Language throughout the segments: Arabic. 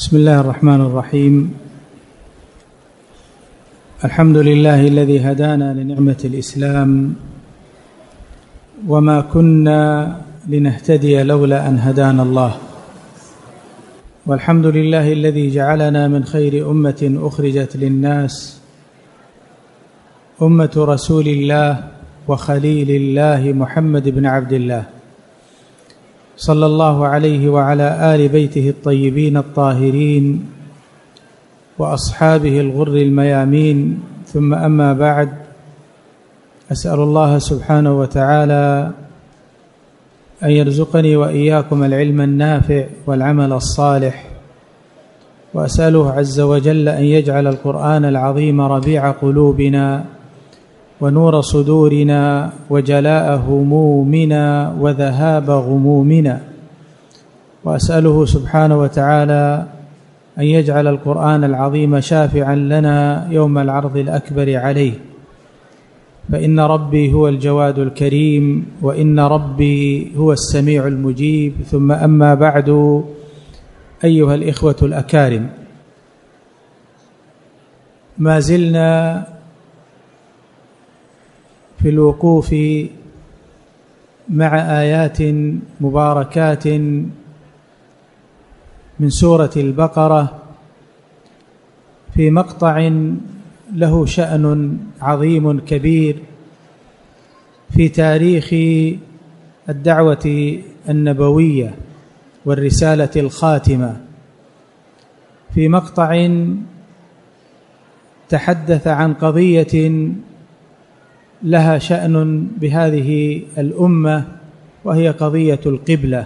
بسم الله الرحمن الرحيم. الحمد لله الذي هدانا لنعمة الإسلام، وما كنا لنهتدي لولا أن هدانا الله. والحمد لله الذي جعلنا من خير أمة أخرجت للناس، أمة رسول الله وخليل الله محمد بن عبد الله، صلى الله عليه وعلى آل بيته الطيبين الطاهرين وأصحابه الغر الميامين. ثم أما بعد، أسأل الله سبحانه وتعالى أن يرزقني وإياكم العلم النافع والعمل الصالح، وأسأله عز وجل أن يجعل القرآن العظيم ربيع قلوبنا ونور صدورنا وجلاء همومنا وذهاب غمومنا، وأسأله سبحانه وتعالى أن يجعل القرآن العظيم شافعا لنا يوم العرض الأكبر عليه، فإن ربي هو الجواد الكريم، وإن ربي هو السميع المجيب. ثم أما بعد، أيها الإخوة الأكارم، ما زلنا في الوقوف مع آيات مباركات من سورة البقرة في مقطع له شأن عظيم كبير في تاريخ الدعوة النبوية والرسالة الخاتمة، في مقطع تحدث عن قضية لها شأن بهذه الأمة، وهي قضية القبلة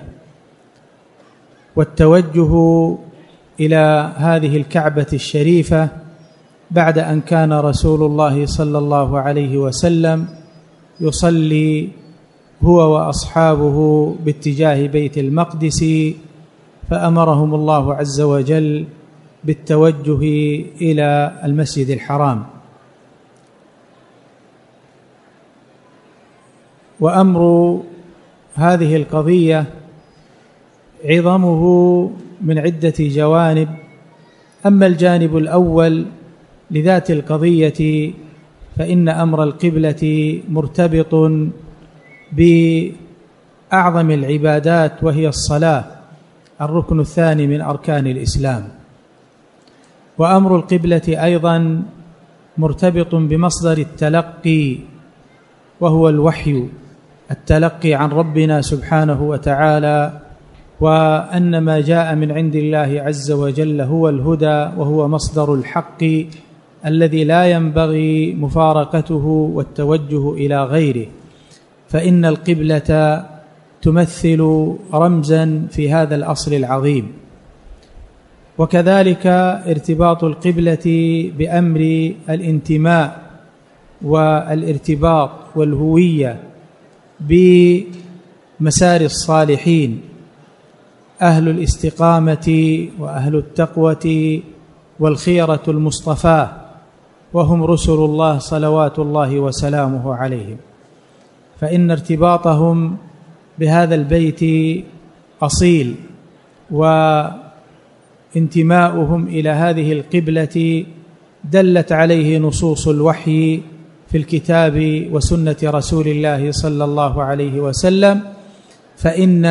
والتوجه إلى هذه الكعبة الشريفة بعد أن كان رسول الله صلى الله عليه وسلم يصلي هو وأصحابه باتجاه بيت المقدس، فأمرهم الله عز وجل بالتوجه إلى المسجد الحرام. وأمر هذه القضية عظمه من عدة جوانب. أما الجانب الأول لذات القضية، فإن أمر القبلة مرتبط بأعظم العبادات، وهي الصلاة، الركن الثاني من أركان الإسلام. وأمر القبلة أيضا مرتبط بمصدر التلقي، وهو الوحي، التلقي عن ربنا سبحانه وتعالى، وأن ما جاء من عند الله عز وجل هو الهدى، وهو مصدر الحق الذي لا ينبغي مفارقته والتوجه إلى غيره، فإن القبلة تمثل رمزا في هذا الأصل العظيم. وكذلك ارتباط القبلة بأمر الانتماء والارتباط والهوية بمسار الصالحين، أهل الاستقامة وأهل التقوى والخيرة المصطفى، وهم رسل الله صلوات الله وسلامه عليهم. فإن ارتباطهم بهذا البيت أصيل، وانتماؤهم إلى هذه القبلة دلت عليه نصوص الوحي في الكتاب وسنة رسول الله صلى الله عليه وسلم. فإن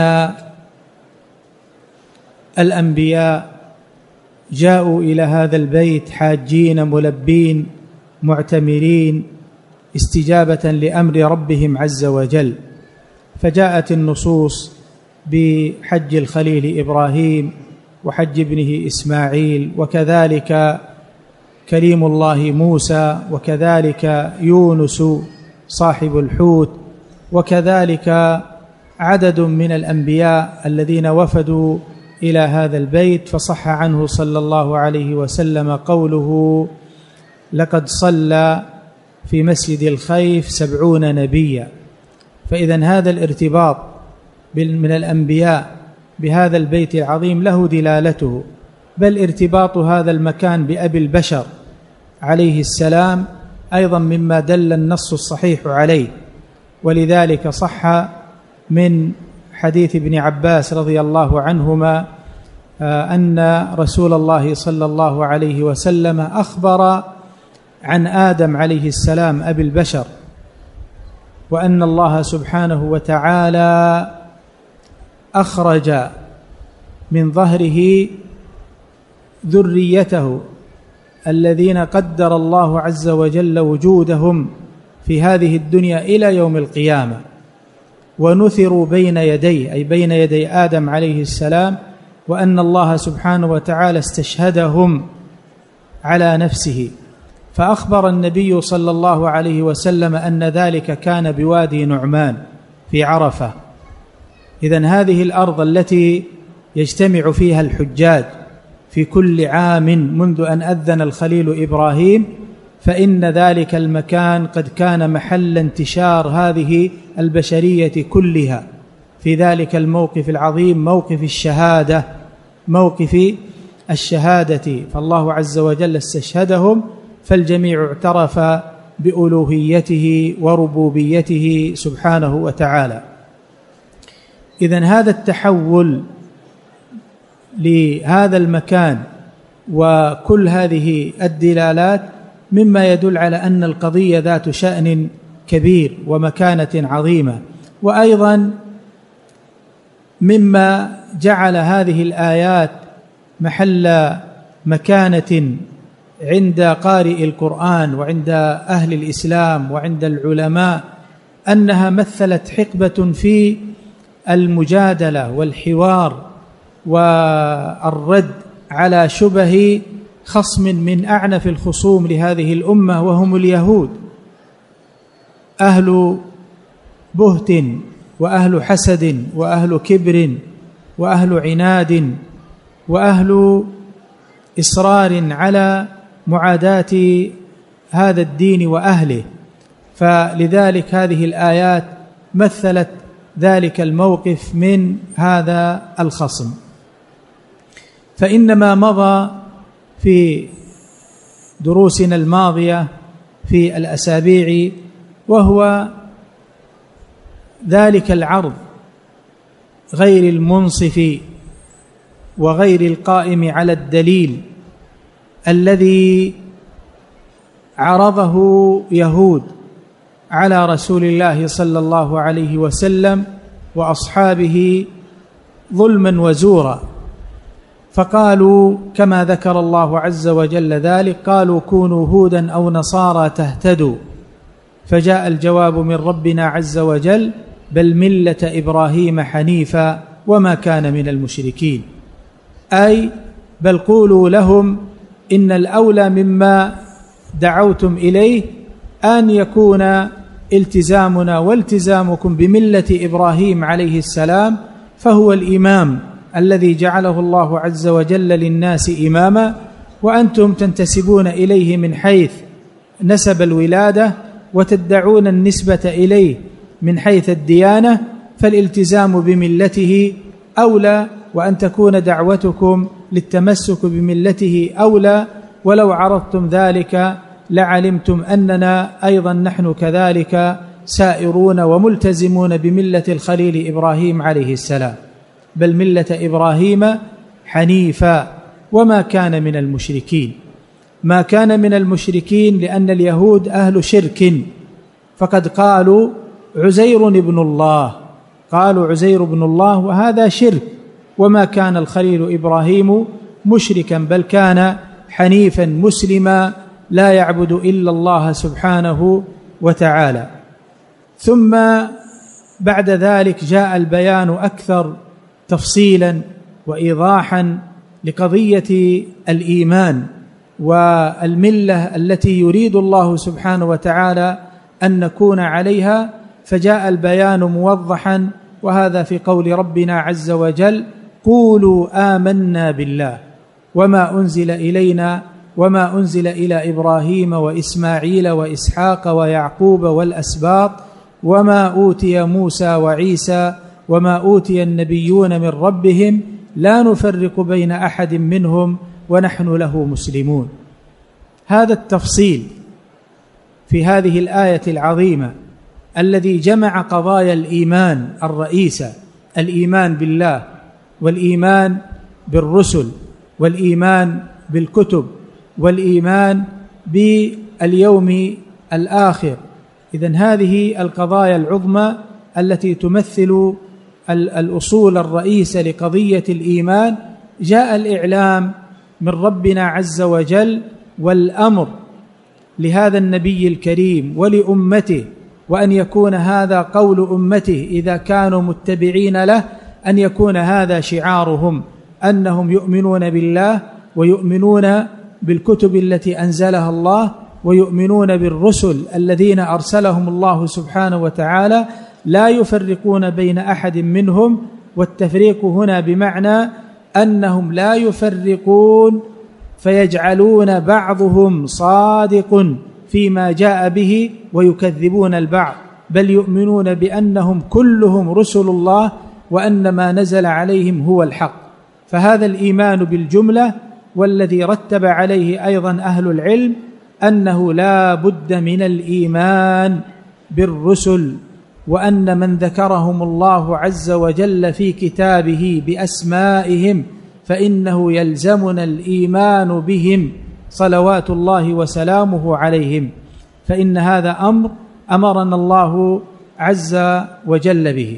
الأنبياء جاءوا إلى هذا البيت حاجين ملبين معتمرين استجابة لأمر ربهم عز وجل، فجاءت النصوص بحج الخليل إبراهيم وحج ابنه إسماعيل، وكذلك كليم الله موسى، وكذلك يونس صاحب الحوت، وكذلك عدد من الأنبياء الذين وفدوا إلى هذا البيت. فصح عنه صلى الله عليه وسلم قوله: لقد صلى في مسجد الخيف 70 نبيا. فإذن هذا الارتباط من الأنبياء بهذا البيت العظيم له دلالته، بل ارتباط هذا المكان بأبي البشر عليه السلام أيضا مما دل النص الصحيح عليه. ولذلك صح من حديث ابن عباس رضي الله عنهما أن رسول الله صلى الله عليه وسلم أخبر عن آدم عليه السلام أبي البشر، وأن الله سبحانه وتعالى أخرج من ظهره ذريته الذين قدر الله عز وجل وجودهم في هذه الدنيا إلى يوم القيامة، ونثروا بين يديه أي بين يدي آدم عليه السلام، وأن الله سبحانه وتعالى استشهدهم على نفسه. فأخبر النبي صلى الله عليه وسلم أن ذلك كان بوادي نعمان في عرفة. إذن هذه الأرض التي يجتمع فيها الحجاج في كل عام منذ أن أذن الخليل إبراهيم، فإن ذلك المكان قد كان محل انتشار هذه البشرية كلها في ذلك الموقف العظيم، موقف الشهادة. فالله عز وجل استشهدهم، فالجميع اعترف بألوهيته وربوبيته سبحانه وتعالى. إذن هذا التحول لهذا المكان وكل هذه الدلالات مما يدل على أن القضية ذات شأن كبير ومكانة عظيمة. وأيضا مما جعل هذه الآيات محل مكانة عند قارئ القرآن وعند أهل الإسلام وعند العلماء أنها مثلت حقبة في المجادلة والحوار والرد على شبه خصم من أعنف الخصوم لهذه الأمة، وهم اليهود، أهل بهت وأهل حسد وأهل كبر وأهل عناد وأهل إصرار على معاداة هذا الدين وأهله. فلذلك هذه الآيات مثلت ذلك الموقف من هذا الخصم. فإنما مضى في دروسنا الماضية في الأسابيع وهو ذلك العرض غير المنصف وغير القائم على الدليل الذي عرضه يهود على رسول الله صلى الله عليه وسلم وأصحابه ظلما وزورا. فقالوا كما ذكر الله عز وجل ذلك، قالوا كونوا هودا أو نصارى تهتدوا، فجاء الجواب من ربنا عز وجل بل ملة إبراهيم حنيفا وما كان من المشركين، أي بل قولوا لهم إن الأولى مما دعوتم إليه أن يكون التزامنا والتزامكم بملة إبراهيم عليه السلام، فهو الإمام الذي جعله الله عز وجل للناس إماما، وأنتم تنتسبون إليه من حيث نسب الولادة وتدعون النسبة إليه من حيث الديانة، فالالتزام بملته أولى، وأن تكون دعوتكم للتمسك بملته أولى. ولو عرضتم ذلك لعلمتم أننا أيضا نحن كذلك سائرون وملتزمون بملة الخليل إبراهيم عليه السلام، بل ملة إبراهيم حنيفا وما كان من المشركين. ما كان من المشركين لأن اليهود أهل شرك، فقد قالوا عزير ابن الله، قالوا عزير ابن الله، وهذا شرك. وما كان الخليل إبراهيم مشركا، بل كان حنيفا مسلما لا يعبد إلا الله سبحانه وتعالى. ثم بعد ذلك جاء البيان أكثر تفصيلا وإيضاحا لقضية الإيمان والملة التي يريد الله سبحانه وتعالى أن نكون عليها، فجاء البيان موضحا، وهذا في قول ربنا عز وجل قولوا آمنا بالله وما أنزل إلينا وما أنزل إلى إبراهيم وإسماعيل وإسحاق ويعقوب والأسباط وما أوتي موسى وعيسى وما أوتي النبيون من ربهم لا نفرق بين أحد منهم ونحن له مسلمون. هذا التفصيل في هذه الآية العظيمة الذي جمع قضايا الإيمان الرئيسة، الإيمان بالله والإيمان بالرسل والإيمان بالكتب والإيمان باليوم الآخر. إذن هذه القضايا العظمى التي تمثل الأصول الرئيسة لقضية الإيمان. جاء الإعلام من ربنا عز وجل والأمر لهذا النبي الكريم ولأمته، وأن يكون هذا قول أمته إذا كانوا متبعين له، أن يكون هذا شعارهم، أنهم يؤمنون بالله ويؤمنون بالكتب التي أنزلها الله ويؤمنون بالرسل الذين أرسلهم الله سبحانه وتعالى، لا يفرقون بين أحد منهم. والتفريق هنا بمعنى أنهم لا يفرقون فيجعلون بعضهم صادق فيما جاء به ويكذبون البعض، بل يؤمنون بأنهم كلهم رسل الله وأن ما نزل عليهم هو الحق. فهذا الإيمان بالجملة، والذي رتب عليه أيضا أهل العلم أنه لا بد من الإيمان بالرسل، وأن من ذكرهم الله عز وجل في كتابه بأسمائهم فإنه يلزمنا الإيمان بهم صلوات الله وسلامه عليهم، فإن هذا أمر أمرنا الله عز وجل به.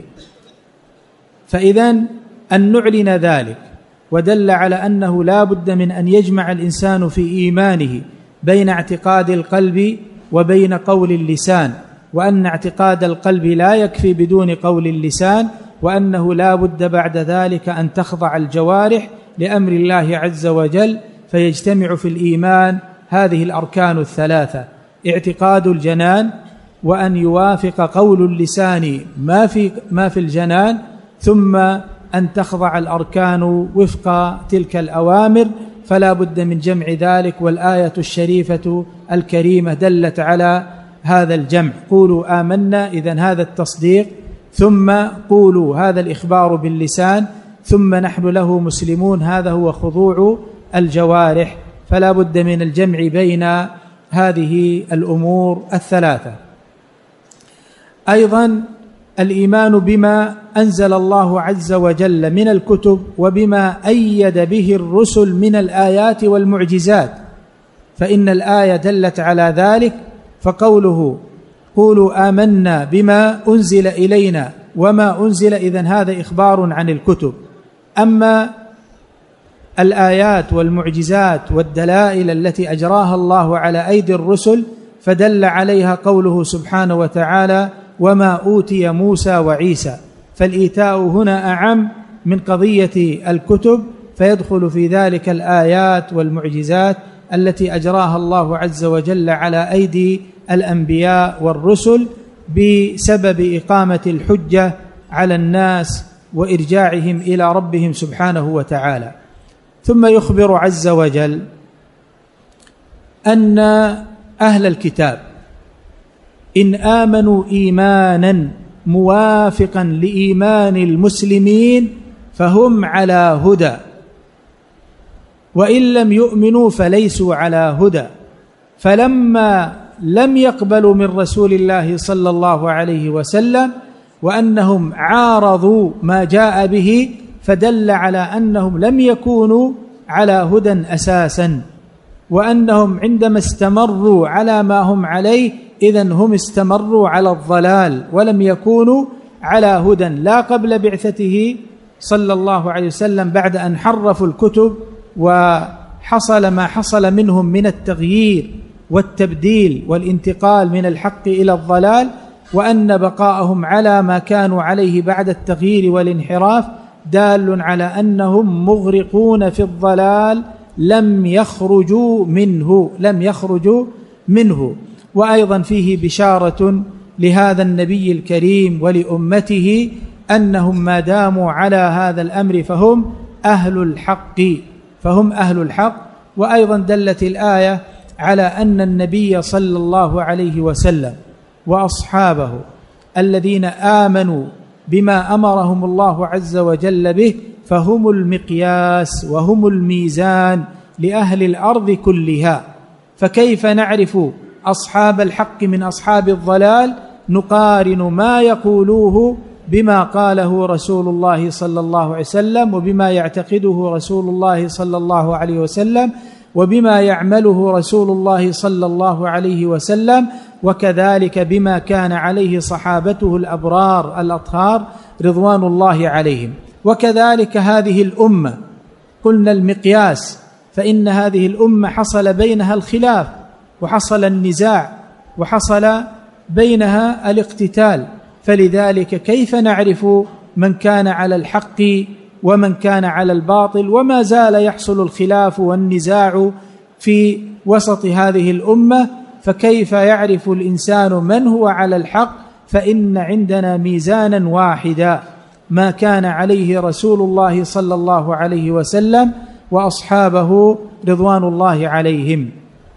فإذن أن نعلن ذلك، ودل على أنه لا بد من أن يجمع الإنسان في إيمانه بين اعتقاد القلب وبين قول اللسان، وأن اعتقاد القلب لا يكفي بدون قول اللسان، وأنه لا بد بعد ذلك أن تخضع الجوارح لأمر الله عز وجل، فيجتمع في الإيمان هذه الأركان الثلاثة: اعتقاد الجنان، وأن يوافق قول اللسان ما في الجنان، ثم أن تخضع الأركان وفق تلك الأوامر. فلا بد من جمع ذلك، والآية الشريفة الكريمة دلت على هذا الجمع. قولوا آمنا، إذن هذا التصديق، ثم قولوا هذا الإخبار باللسان، ثم نحن له مسلمون، هذا هو خضوع الجوارح. فلا بد من الجمع بين هذه الأمور الثلاثة. أيضا الإيمان بما أنزل الله عز وجل من الكتب، وبما أيد به الرسل من الآيات والمعجزات، فإن الآية دلت على ذلك. فقوله قولوا آمنا بما أنزل إلينا وما أنزل، إذن هذا إخبار عن الكتب. أما الآيات والمعجزات والدلائل التي أجراها الله على أيدي الرسل فدل عليها قوله سبحانه وتعالى: وما أوتي موسى وعيسى. فالإيتاء هنا أعم من قضية الكتب، فيدخل في ذلك الآيات والمعجزات التي أجراها الله عز وجل على أيدي الأنبياء والرسل بسبب إقامة الحجة على الناس وإرجاعهم إلى ربهم سبحانه وتعالى. ثم يخبر عز وجل أن أهل الكتاب إن آمنوا إيمانا موافقا لإيمان المسلمين فهم على هدى، وإن لم يؤمنوا فليسوا على هدى. فلما لم يقبلوا من رسول الله صلى الله عليه وسلم، وأنهم عارضوا ما جاء به، فدل على أنهم لم يكونوا على هدى أساسا، وأنهم عندما استمروا على ما هم عليه إذن هم استمروا على الضلال، ولم يكونوا على هدى لا قبل بعثته صلى الله عليه وسلم بعد أن حرفوا الكتب وحصل ما حصل منهم من التغيير والتبديل والانتقال من الحق إلى الضلال، وأن بقاءهم على ما كانوا عليه بعد التغيير والانحراف دال على أنهم مغرقون في الضلال لم يخرجوا منه. وأيضا فيه بشارة لهذا النبي الكريم ولأمته أنهم ما داموا على هذا الأمر فهم أهل الحق. وأيضا دلت الآية على أن النبي صلى الله عليه وسلم وأصحابه الذين آمنوا بما أمرهم الله عز وجل به فهم المقياس وهم الميزان لأهل الأرض كلها. فكيف نعرف أصحاب الحق من أصحاب الضلال؟ نقارن ما يقولوه بما قاله رسول الله صلى الله عليه وسلم، وبما يعتقده رسول الله صلى الله عليه وسلم، وبما يعمله رسول الله صلى الله عليه وسلم، وكذلك بما كان عليه صحابته الأبرار الأطهار رضوان الله عليهم. وكذلك هذه الأمة، قلنا المقياس، فإن هذه الأمة حصل بينها الخلاف وحصل النزاع وحصل بينها الاقتتال، فلذلك كيف نعرف من كان على الحق ومن كان على الباطل؟ وما زال يحصل الخلاف والنزاع في وسط هذه الأمة، فكيف يعرف الإنسان من هو على الحق؟ فإن عندنا ميزانا واحدا، ما كان عليه رسول الله صلى الله عليه وسلم وأصحابه رضوان الله عليهم.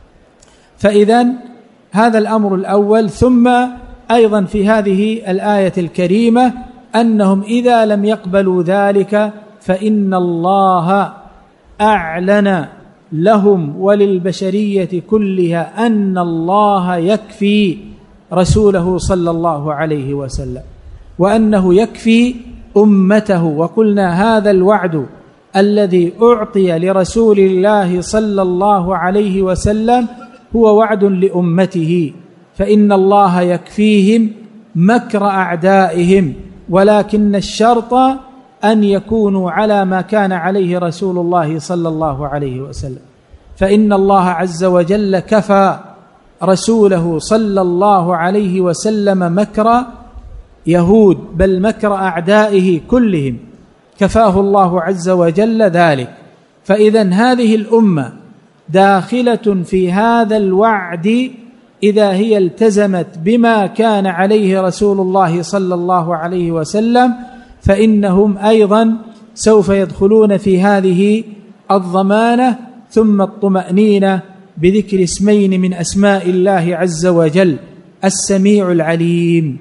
فإذن هذا الأمر الأول. ثم أيضا في هذه الآية الكريمة أنهم إذا لم يقبلوا ذلك فإن الله أعلن لهم وللبشرية كلها أن الله يكفي رسوله صلى الله عليه وسلم، وأنه يكفي أمته. وقلنا هذا الوعد الذي أعطي لرسول الله صلى الله عليه وسلم هو وعد لأمته، فإن الله يكفيهم مكر أعدائهم، ولكن الشرط أن يكونوا على ما كان عليه رسول الله صلى الله عليه وسلم. فإن الله عز وجل كفى رسوله صلى الله عليه وسلم مكر يهود، بل مكر أعدائه كلهم، كفاه الله عز وجل ذلك. فإذن هذه الأمة داخلة في هذا الوعد إذا هي التزمت بما كان عليه رسول الله صلى الله عليه وسلم، فإنهم أيضا سوف يدخلون في هذه الضمانة. ثم الطمأنينة بذكر اسمين من أسماء الله عز وجل، السميع العليم،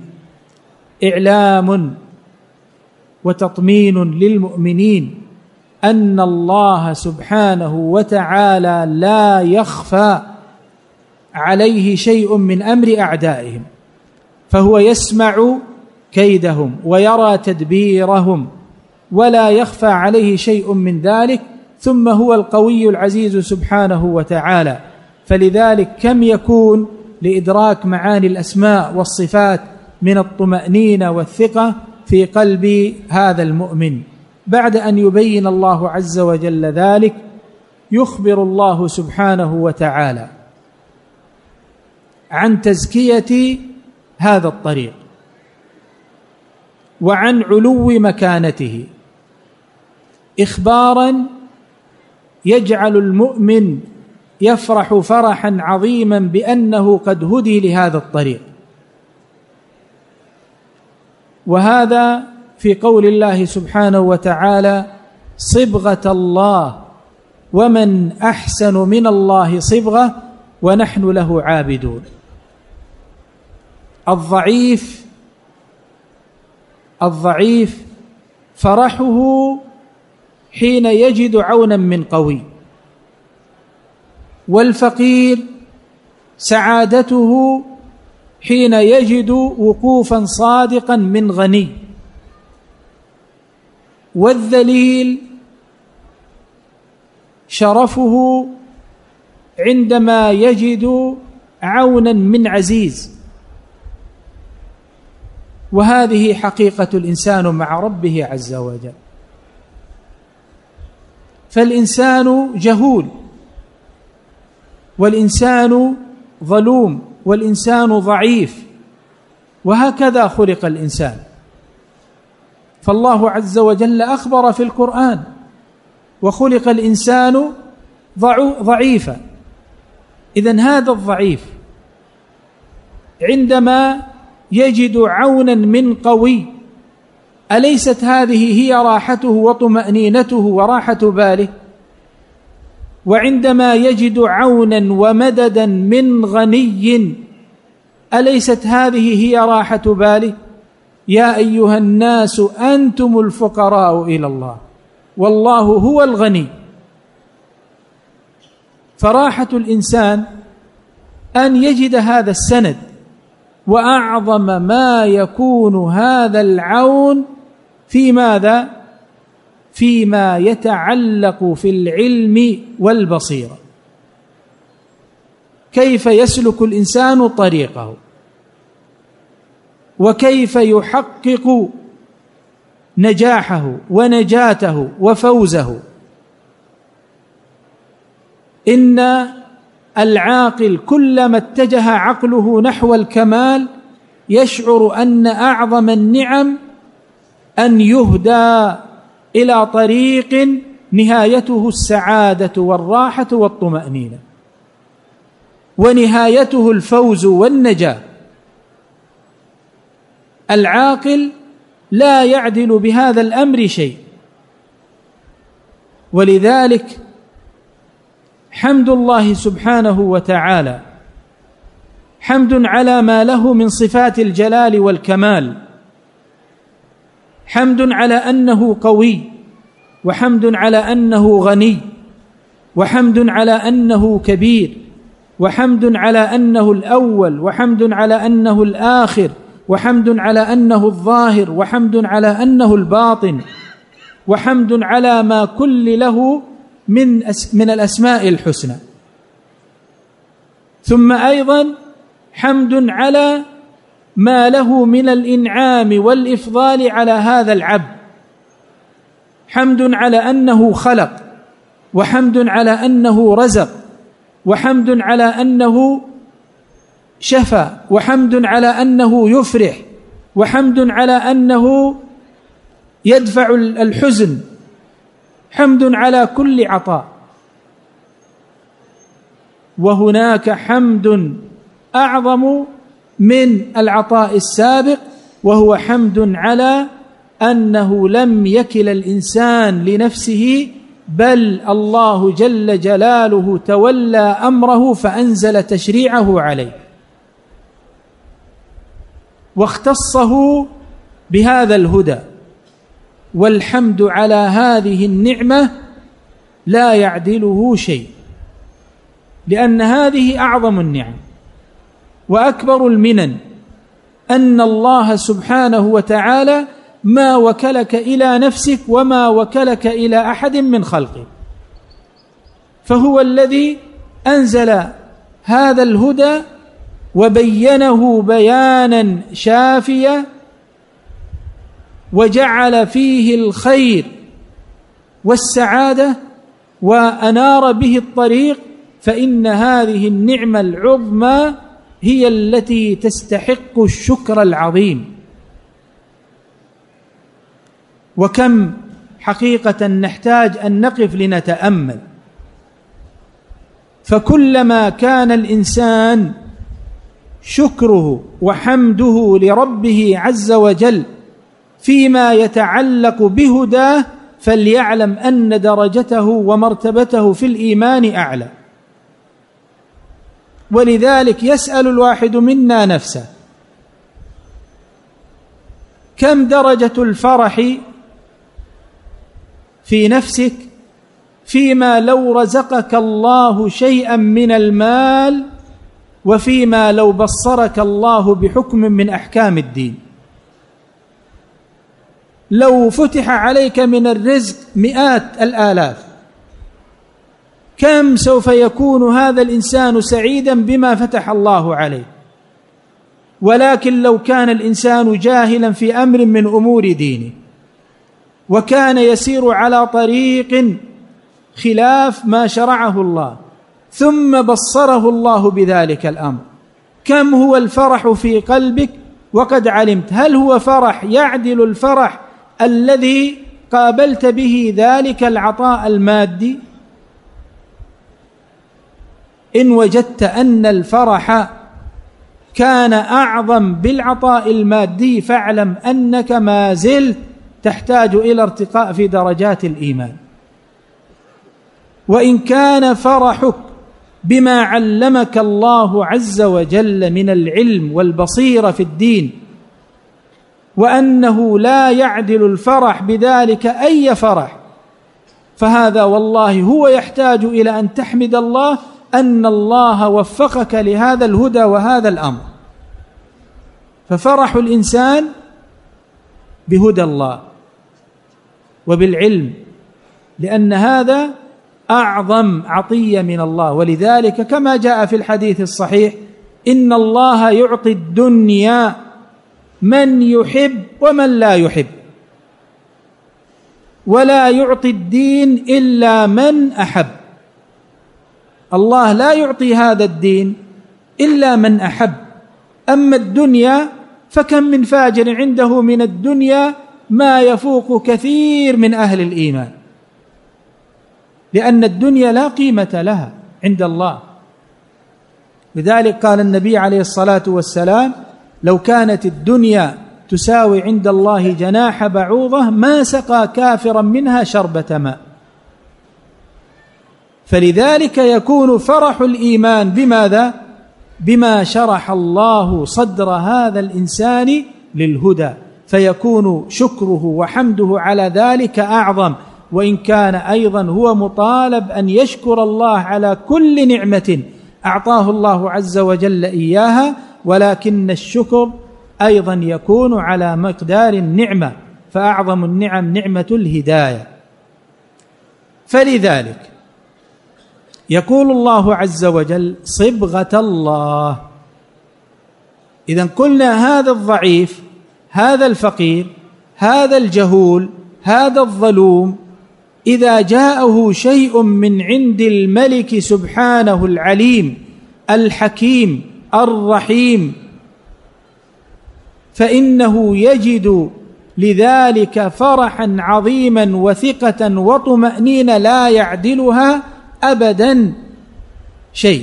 إعلام وتطمين للمؤمنين أن الله سبحانه وتعالى لا يخفى عليه شيء من أمر أعدائهم، فهو يسمع كيدهم ويرى تدبيرهم ولا يخفى عليه شيء من ذلك. ثم هو القوي العزيز سبحانه وتعالى. فلذلك كم يكون لإدراك معاني الأسماء والصفات من الطمأنينة والثقة في قلب هذا المؤمن. بعد أن يبين الله عز وجل ذلك، يخبر الله سبحانه وتعالى عن تزكية هذا الطريق وعن علو مكانته، إخباراً يجعل المؤمن يفرح فرحاً عظيماً بأنه قد هدي لهذا الطريق. وهذا في قول الله سبحانه وتعالى: صبغة الله ومن أحسن من الله صبغة ونحن له عابدون. الضعيف فرحه حين يجد عونا من قوي، والفقير سعادته حين يجد وقوفا صادقا من غني، والذليل شرفه عندما يجد عونا من عزيز. وهذه حقيقة الإنسان مع ربه عز وجل. فالإنسان جهول، والإنسان ظلوم، والإنسان ضعيف، وهكذا خلق الإنسان. فالله عز وجل أخبر في القرآن: وخلق الإنسان ضعيفا. إذن هذا الضعيف عندما يجد عونا من قوي، أليست هذه هي راحته وطمأنينته وراحة باله؟ وعندما يجد عونا ومددا من غني، أليست هذه هي راحة باله؟ يا أيها الناس أنتم الفقراء إلى الله والله هو الغني. فراحة الإنسان أن يجد هذا السند وأعظم ما يكون هذا العون في ماذا؟ فيما يتعلق في العلم والبصيرة، كيف يسلك الإنسان طريقه، وكيف يحقق نجاحه ونجاته وفوزه. إن العاقل كلما اتجه عقله نحو الكمال يشعر أن أعظم النعم أن يهدى إلى طريق نهايته السعادة والراحة والطمأنينة، ونهايته الفوز والنجاة. العاقل لا يعدل بهذا الأمر شيء. ولذلك حمد الله سبحانه وتعالى حمد على ما له من صفات الجلال والكمال، حمد على أنه قوي، وحمد على أنه غني، وحمد على أنه كبير، وحمد على أنه الأول، وحمد على أنه الآخر، وحمد على أنه الظاهر، وحمد على أنه الباطن، وحمد على ما كل له من الأسماء الحسنى. ثم أيضا حمد على ما له من الإنعام والإفضال على هذا العبد، حمد على أنه خلق، وحمد على أنه رزق، وحمد على أنه شفى، وحمد على أنه يفرح، وحمد على أنه يدفع الحزن، حمد على كل عطاء. وهناك حمد أعظم من العطاء السابق، وهو حمد على أنه لم يكل الإنسان لنفسه، بل الله جل جلاله تولى أمره فأنزل تشريعه عليه واختصه بهذا الهدى. والحمد على هذه النعمة لا يعدله شيء، لأن هذه أعظم النعم وأكبر المنن، أن الله سبحانه وتعالى ما وكلك إلى نفسك وما وكلك إلى أحد من خلقه، فهو الذي أنزل هذا الهدى وبينه بيانا شافيا، وجعل فيه الخير والسعادة وأنار به الطريق. فإن هذه النعمة العظمى هي التي تستحق الشكر العظيم. وكم حقيقة نحتاج أن نقف لنتأمل، فكلما كان الإنسان شكره وحمده لربه عز وجل فيما يتعلق بهداه، فليعلم أن درجته ومرتبته في الإيمان أعلى. ولذلك يسأل الواحد منا نفسه: كم درجة الفرح في نفسك فيما لو رزقك الله شيئا من المال، وفيما لو بصرك الله بحكم من أحكام الدين؟ لو فتح عليك من الرزق مئات الآلاف، كم سوف يكون هذا الإنسان سعيدا بما فتح الله عليه؟ ولكن لو كان الإنسان جاهلا في أمر من أمور دينه، وكان يسير على طريق خلاف ما شرعه الله، ثم بصره الله بذلك الأمر، كم هو الفرح في قلبك وقد علمت؟ هل هو فرح يعدل الفرح الذي قابلت به ذلك العطاء المادي؟ إن وجدت أن الفرح كان أعظم بالعطاء المادي، فاعلم أنك ما زلت تحتاج إلى ارتقاء في درجات الإيمان. وإن كان فرحك بما علمك الله عز وجل من العلم والبصيرة في الدين، وأنه لا يعدل الفرح بذلك أي فرح، فهذا والله هو يحتاج إلى أن تحمد الله أن الله وفقك لهذا الهدى وهذا الأمر. ففرح الإنسان بهدى الله وبالعلم، لأن هذا أعظم عطية من الله. ولذلك كما جاء في الحديث الصحيح: إن الله يعطي الدنيا من يحب ومن لا يحب، ولا يعطي الدين إلا من أحب. الله لا يعطي هذا الدين إلا من أحب. أما الدنيا فكم من فاجر عنده من الدنيا ما يفوق كثير من أهل الإيمان، لأن الدنيا لا قيمة لها عند الله. لذلك قال النبي عليه الصلاة والسلام: لو كانت الدنيا تساوي عند الله جناح بعوضة ما سقى كافرا منها شربة ماء. فلذلك يكون فرح الإيمان بماذا؟ بما شرح الله صدر هذا الإنسان للهدى، فيكون شكره وحمده على ذلك أعظم. وإن كان أيضا هو مطالب أن يشكر الله على كل نعمة أعطاه الله عز وجل إياها، ولكن الشكر أيضا يكون على مقدار النعمة، فأعظم النعم نعمة الهداية. فلذلك يقول الله عز وجل: صبغة الله. إذن قلنا هذا الضعيف، هذا الفقير، هذا الجهول، هذا الظلوم، إذا جاءه شيء من عند الملك سبحانه العليم الحكيم الرحيم فإنه يجد لذلك فرحا عظيما وثقة وطمأنينة لا يعدلها أبدا شيء.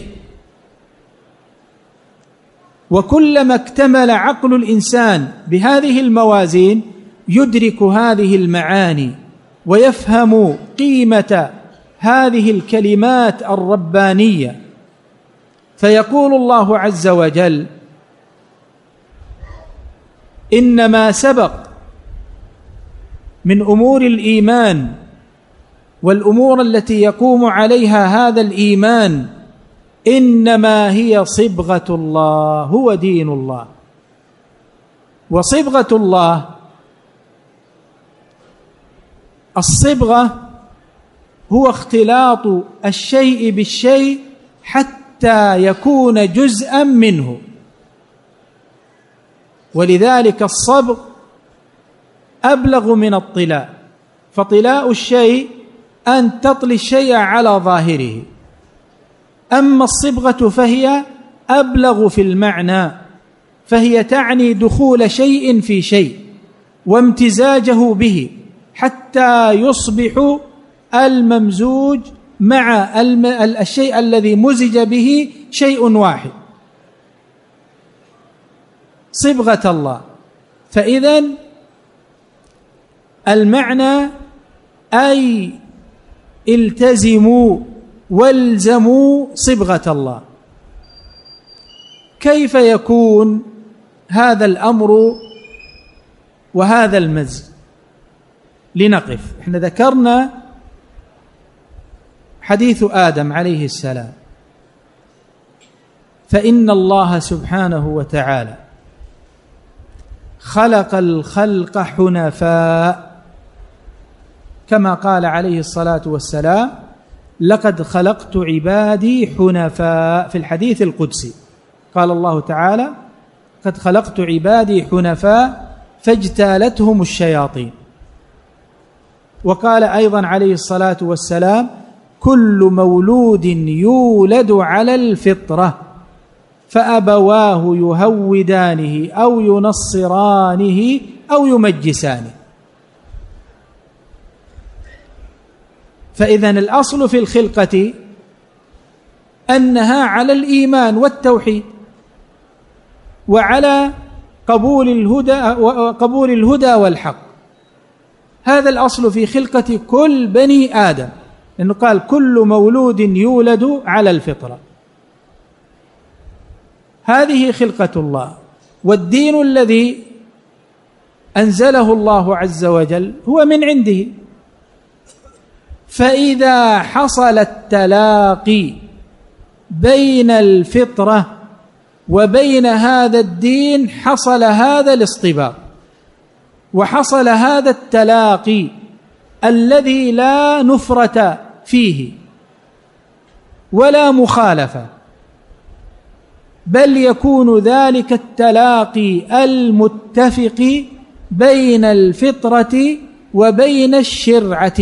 وكلما اكتمل عقل الإنسان بهذه الموازين يدرك هذه المعاني ويفهم قيمة هذه الكلمات الربانية. فيقول الله عز وجل: إنما سبق من أمور الإيمان والأمور التي يقوم عليها هذا الإيمان إنما هي صبغة الله، هو دين الله. وصبغة الله، الصبغة هو اختلاط الشيء بالشيء حتى يكون جزءا منه. ولذلك الصبغ أبلغ من الطلاء، فطلاء الشيء أن تطلي الشيء على ظاهره، أما الصبغة فهي أبلغ في المعنى، فهي تعني دخول شيء في شيء وامتزاجه به حتى يصبح الممزوج مع الشيء الذي مزج به شيء واحد، صبغة الله. فإذن المعنى أي التزموا والزموا صبغة الله. كيف يكون هذا الأمر وهذا المزج؟ لنقف. احنا ذكرنا حديث آدم عليه السلام، فإن الله سبحانه وتعالى خلق الخلق حنفاء، كما قال عليه الصلاة والسلام: لقد خلقت عبادي حنفاء. في الحديث القدسي قال الله تعالى: قد خلقت عبادي حنفاء فاجتالتهم الشياطين. وقال أيضا عليه الصلاة والسلام: كل مولود يولد على الفطرة فأبواه يهودانه أو ينصرانه أو يمجسانه. فإذن الأصل في الخلقة أنها على الإيمان والتوحيد وعلى قبول الهدى والحق. هذا الأصل في خلقة كل بني آدم، لأنه قال: كل مولود يولد على الفطرة. هذه خلقة الله. والدين الذي أنزله الله عز وجل هو من عنده. فإذا حصل التلاقي بين الفطرة وبين هذا الدين حصل هذا الاصطباغ، وحصل هذا التلاقي الذي لا نفرة فيه ولا مخالفة، بل يكون ذلك التلاقي المتفق بين الفطرة وبين الشرعة.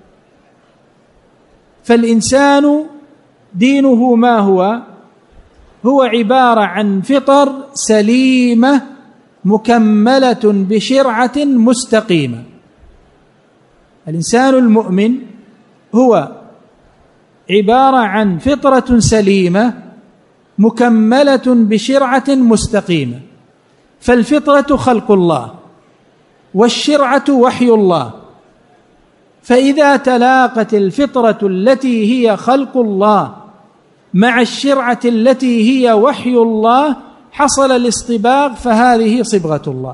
فالإنسان دينه ما هو؟ هو عبارة عن فطر سليمة مكملة بشرعة مستقيمة. الإنسان المؤمن هو عبارة عن فطرة سليمة مكملة بشرعة مستقيمة. فالفطرة خلق الله والشرعة وحي الله، فإذا تلاقت الفطرة التي هي خلق الله مع الشرعة التي هي وحي الله حصل الاصطباغ، فهذه صبغة الله،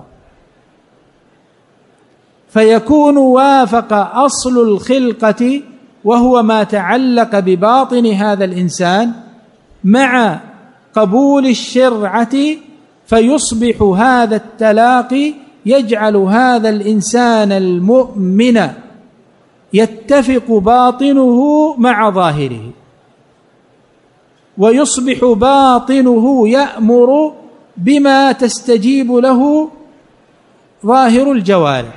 فيكون وافق أصل الخلقة وهو ما تعلق بباطن هذا الإنسان مع قبول الشرعة، فيصبح هذا التلاقي يجعل هذا الإنسان المؤمن يتفق باطنه مع ظاهره، ويصبح باطنه يأمر بما تستجيب له ظاهر الجوارح.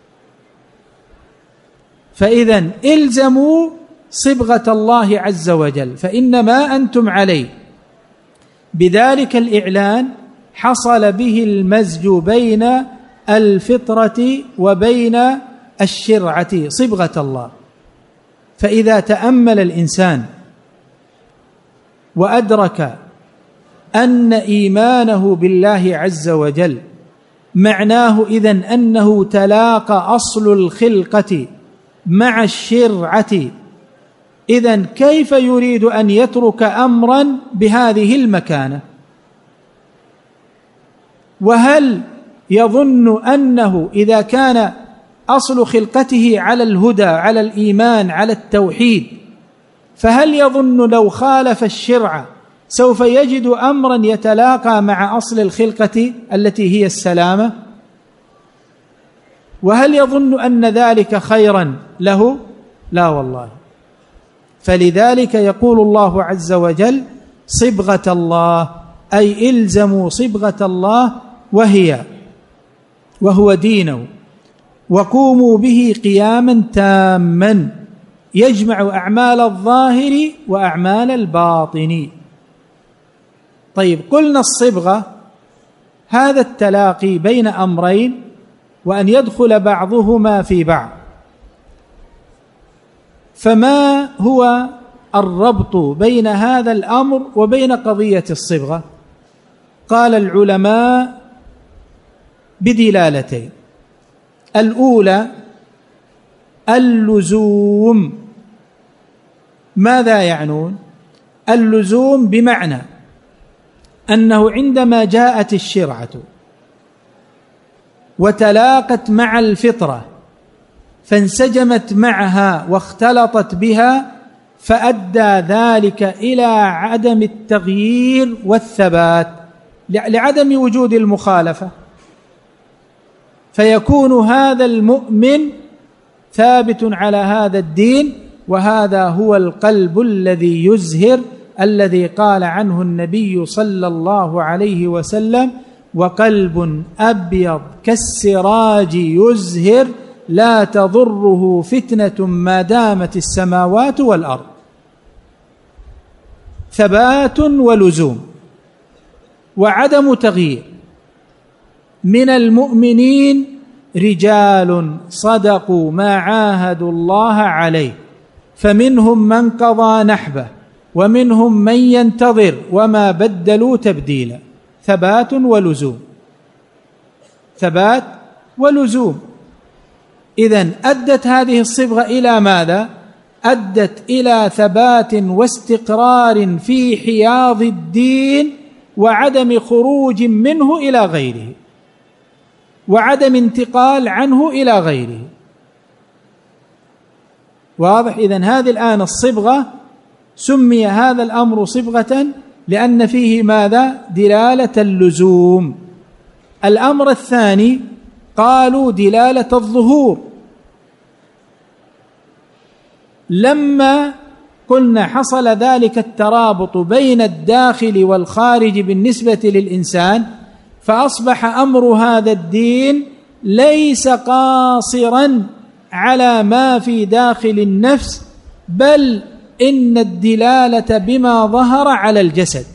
فإذن إلزموا صبغة الله عز وجل، فإنما أنتم عليه. بذلك الإعلان حصل به المزج بين الفطرة وبين الشرعة صبغة الله. فإذا تأمل الإنسان وأدرك أن إيمانه بالله عز وجل معناه إذن أنه تلاقى أصل الخلقة مع الشرعة، إذن كيف يريد أن يترك أمرا بهذه المكانة؟ وهل يظن أنه إذا كان أصل خلقته على الهدى، على الإيمان، على التوحيد، فهل يظن لو خالف الشرع سوف يجد أمرا يتلاقى مع أصل الخلقة التي هي السلامة؟ وهل يظن أن ذلك خيرا له؟ لا والله. فلذلك يقول الله عز وجل صبغة الله، أي إلزموا صبغة الله وهو دينه، وقوموا به قياما تاما يجمع أعمال الظاهر وأعمال الباطن. طيب، قلنا الصبغة هذا التلاقي بين أمرين وأن يدخل بعضهما في بعض، فما هو الربط بين هذا الأمر وبين قضية الصبغة؟ قال العلماء بدلالتين. الأولى اللزوم. ماذا يعنون؟ اللزوم بمعنى أنه عندما جاءت الشرعة وتلاقت مع الفطرة فانسجمت معها واختلطت بها، فأدى ذلك إلى عدم التغيير والثبات لعدم وجود المخالفة، فيكون هذا المؤمن ثابت على هذا الدين، وهذا هو القلب الذي يزهر، الذي قال عنه النبي صلى الله عليه وسلم: وقلب أبيض كالسراج يزهر لا تضره فتنة ما دامت السماوات والأرض. ثبات ولزوم وعدم تغيير. من المؤمنين رجال صدقوا ما عاهدوا الله عليه، فمنهم من قضى نحبه ومنهم من ينتظر وما بدلوا تبديلا. ثبات ولزوم، ثبات ولزوم. إذن أدت هذه الصبغة إلى ماذا؟ أدت إلى ثبات واستقرار في حياض الدين وعدم خروج منه إلى غيره، وعدم انتقال عنه إلى غيره. واضح؟ إذن هذه الآن الصبغة سمي هذا الأمر صبغة لأن فيه ماذا؟ دلالة اللزوم. الأمر الثاني قالوا دلالة الظهور. لما قلنا حصل ذلك الترابط بين الداخل والخارج بالنسبة للإنسان، فأصبح أمر هذا الدين ليس قاصرا على ما في داخل النفس، بل إن الدلالة بما ظهر على الجسد.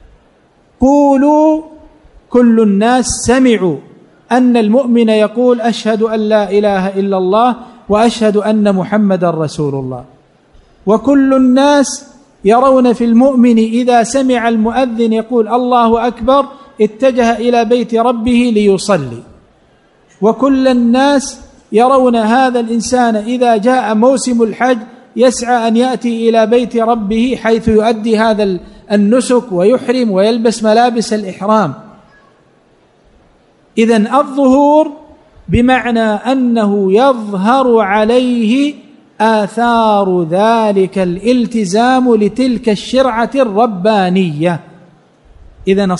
قولوا كل الناس سمعوا أن المؤمن يقول أشهد أن لا إله إلا الله وأشهد أن محمدا رسول الله، وكل الناس يرون في المؤمن إذا سمع المؤذن يقول الله أكبر اتجه إلى بيت ربه ليصلي، وكل الناس يرون هذا الإنسان إذا جاء موسم الحج يسعى أن يأتي إلى بيت ربه حيث يؤدي هذا النسك ويحرم ويلبس ملابس الإحرام. إذن الظهور بمعنى أنه يظهر عليه آثار ذلك الالتزام لتلك الشرعة الربانية. إذن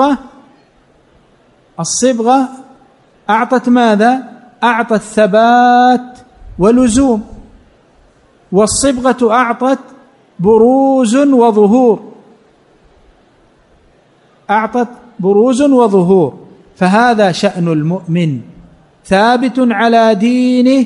الصبغة أعطت ماذا؟ أعطت ثبات ولزوم، والصبغة أعطت بروز وظهور. فهذا شأن المؤمن، ثابت على دينه،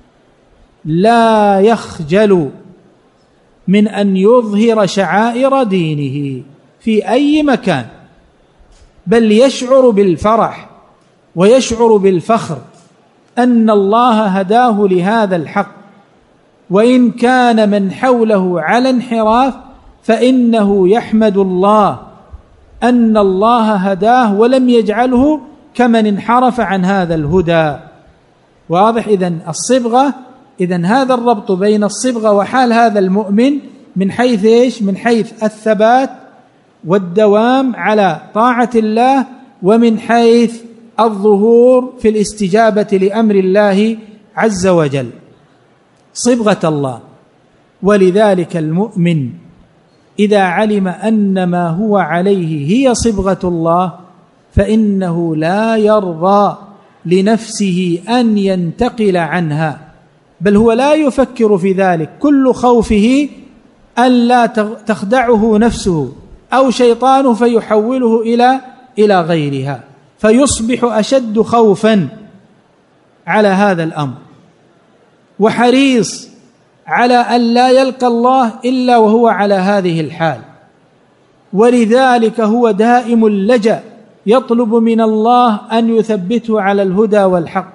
لا يخجل من أن يظهر شعائر دينه في أي مكان، بل يشعر بالفرح ويشعر بالفخر أن الله هداه لهذا الحق، وإن كان من حوله على انحراف فإنه يحمد الله أن الله هداه ولم يجعله كمن انحرف عن هذا الهدى. واضح؟ إذن الصبغة، إذن هذا الربط بين الصبغة وحال هذا المؤمن من حيث إيش؟ من حيث الثبات والدوام على طاعة الله، ومن حيث الظهور في الاستجابة لأمر الله عز وجل، صبغة الله. ولذلك المؤمن إذا علم أن ما هو عليه هي صبغة الله فإنه لا يرضى لنفسه أن ينتقل عنها، بل هو لا يفكر في ذلك، كل خوفه أن لا تخدعه نفسه أو شيطانه فيحوله إلى غيرها، فيصبح أشد خوفا على هذا الأمر، وحريص على أن لا يلقى الله إلا وهو على هذه الحال. ولذلك هو دائم اللجأ، يطلب من الله أن يثبته على الهدى والحق،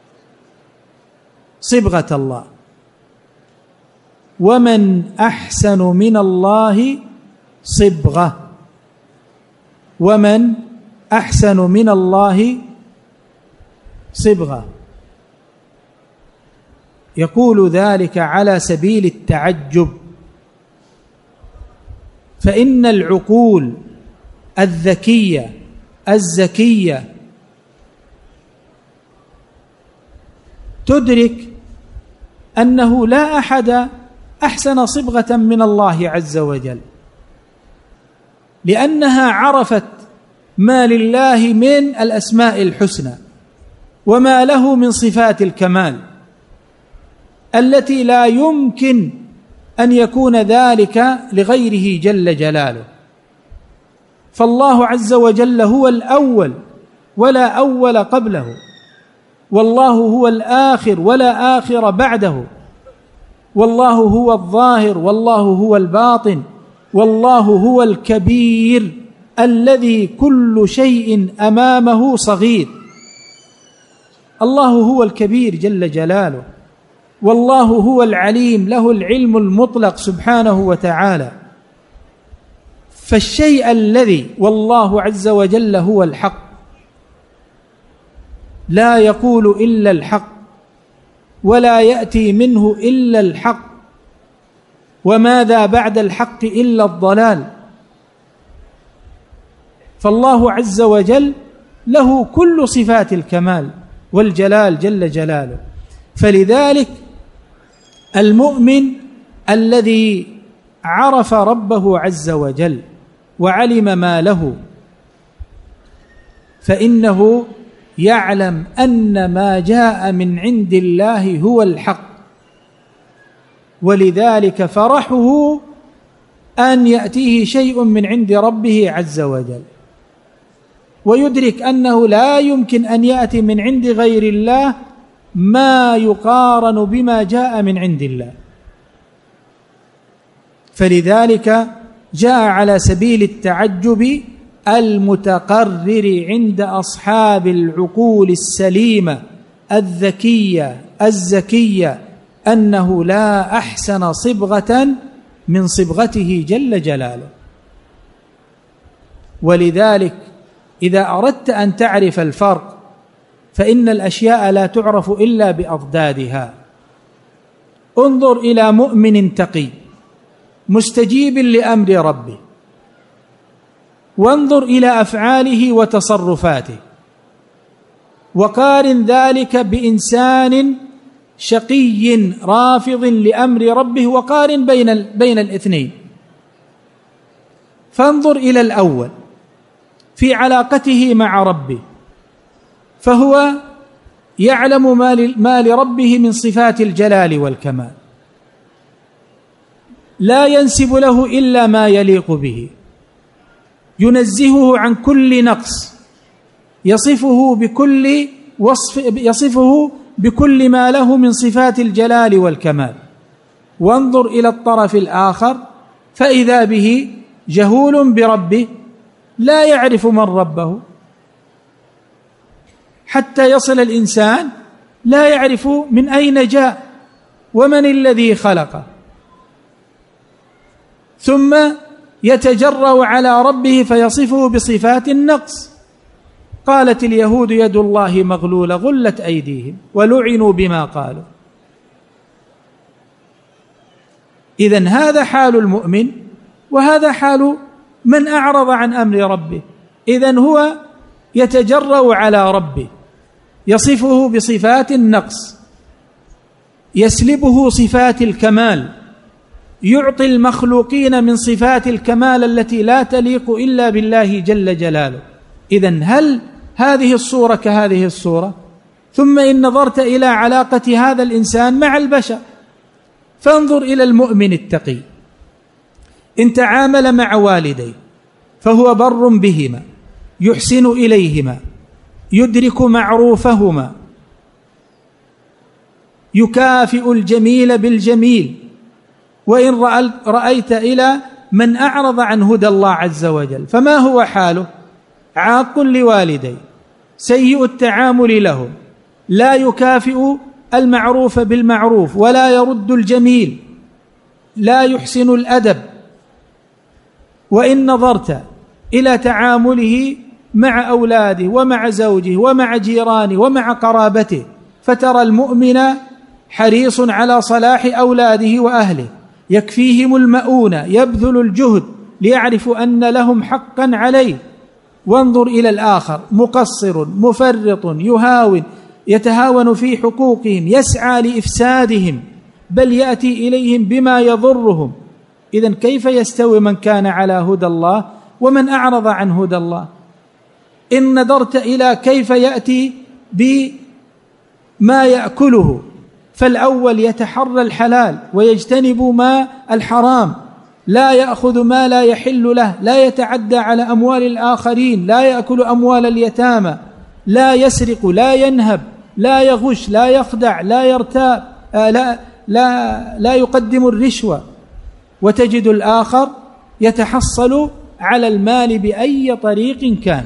صبغة الله. ومن أحسن من الله صبغة، ومن أحسن من الله صبغة. يقول ذلك على سبيل التعجب، فإن العقول الذكية الزكية تدرك أنه لا أحد أحسن صبغة من الله عز وجل، لأنها عرفت ما لله من الأسماء الحسنى وما له من صفات الكمال التي لا يمكن أن يكون ذلك لغيره جل جلاله. فالله عز وجل هو الأول ولا أول قبله، والله هو الآخر ولا آخر بعده، والله هو الظاهر والله هو الباطن، والله هو الكبير الذي كل شيء أمامه صغير. الله هو الكبير جل جلاله، والله هو العليم، له العلم المطلق سبحانه وتعالى. فالشيء الذي والله عز وجل هو الحق، لا يقول إلا الحق ولا يأتي منه إلا الحق، وماذا بعد الحق إلا الضلال. فالله عز وجل له كل صفات الكمال والجلال جل جلاله. فلذلك المؤمن الذي عرف ربه عز وجل وعلم ما له، فإنه يعلم أن ما جاء من عند الله هو الحق، ولذلك فرحه أن يأتيه شيء من عند ربه عز وجل، ويدرك أنه لا يمكن أن يأتي من عند غير الله ما يقارن بما جاء من عند الله. فلذلك جاء على سبيل التعجب المتقرر عند أصحاب العقول السليمة الذكية الزكية أنه لا أحسن صبغة من صبغته جل جلاله. ولذلك إذا أردت أن تعرف الفرق فإن الأشياء لا تعرف إلا بأضدادها. انظر إلى مؤمن تقي مستجيب لأمر ربه، وانظر إلى أفعاله وتصرفاته، وقارن ذلك بإنسان شقي رافض لأمر ربه، وقارن بين الاثنين. فانظر إلى الأول في علاقته مع ربه، فهو يعلم ما لربه من صفات الجلال والكمال، لا ينسب له إلا ما يليق به، ينزهه عن كل نقص، يصفه بكل ما له من صفات الجلال والكمال. وانظر إلى الطرف الآخر فإذا به جهول بربه، لا يعرف من ربه، حتى يصل الإنسان لا يعرف من أين جاء ومن الذي خلقه، ثم يتجرأ على ربه فيصفه بصفات النقص. قالت اليهود يد الله مغلولة غلت أيديهم ولعنوا بما قالوا. إذن هذا حال المؤمن، وهذا حال من أعرض عن أمر ربه. إذن هو يتجرأ على ربه، يصفه بصفات النقص، يسلبه صفات الكمال، يعطي المخلوقين من صفات الكمال التي لا تليق إلا بالله جل جلاله. إذن هل هذه الصورة كهذه الصورة؟ ثم إن نظرت إلى علاقة هذا الإنسان مع البشر، فانظر إلى المؤمن التقي، إن تعامل مع والديه فهو بر بهما، يحسن إليهما، يدرك معروفهما، يكافئ الجميل بالجميل. وإن رأيت إلى من أعرض عن هدى الله عز وجل فما هو حاله؟ عاق لوالديه، سيء التعامل لهم، لا يكافئ المعروف بالمعروف، ولا يرد الجميل، لا يحسن الأدب. وإن نظرت إلى تعامله مع أولاده ومع زوجه ومع جيرانه ومع قرابته فترى المؤمن حريص على صلاح أولاده وأهله، يكفيهم المؤونة، يبذل الجهد ليعرف أن لهم حقا عليه. وانظر إلى الآخر مقصر مفرط يهاون، يتهاون في حقوقهم، يسعى لإفسادهم، بل يأتي إليهم بما يضرهم. إذن كيف يستوي من كان على هدى الله ومن أعرض عن هدى الله؟ إن نظرت إلى كيف يأتي بما يأكله، فالأول يتحرى الحلال ويجتنب ما الحرام، لا يأخذ ما لا يحل له، لا يتعدى على أموال الآخرين، لا يأكل أموال اليتامى، لا يسرق، لا ينهب، لا يغش، لا يخدع، لا يرتاب، لا يقدم الرشوة. وتجد الآخر يتحصل على المال بأي طريق كان.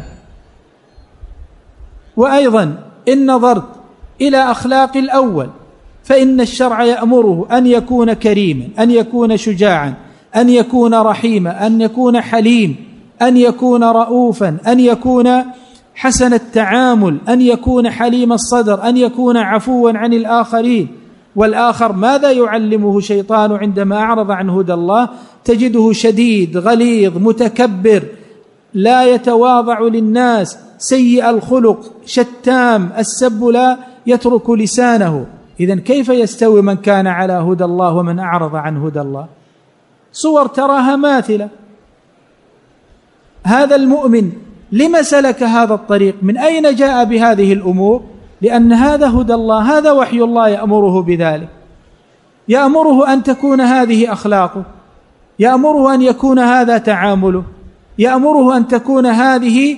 وأيضا إن نظرت إلى أخلاق الأول فإن الشرع يأمره أن يكون كريما، أن يكون شجاعا، أن يكون رحيما، أن يكون حليم، أن يكون رؤوفا، أن يكون حسن التعامل، أن يكون حليم الصدر، أن يكون عفوا عن الآخرين. والآخر ماذا يعلمه شيطان عندما أعرض عن هدى الله؟ تجده شديد غليظ متكبر، لا يتواضع للناس، سيء الخلق، شتام، السب لا يترك لسانه. إذن كيف يستوي من كان على هدى الله ومن أعرض عن هدى الله؟ صور تراها ماثلة. هذا المؤمن لما سلك هذا الطريق؟ من أين جاء بهذه الأمور؟ لأن هذا هدى الله، هذا وحي الله يأمره بذلك، يأمره أن تكون هذه أخلاقه، يأمره أن يكون هذا تعامله، يأمره أن تكون هذه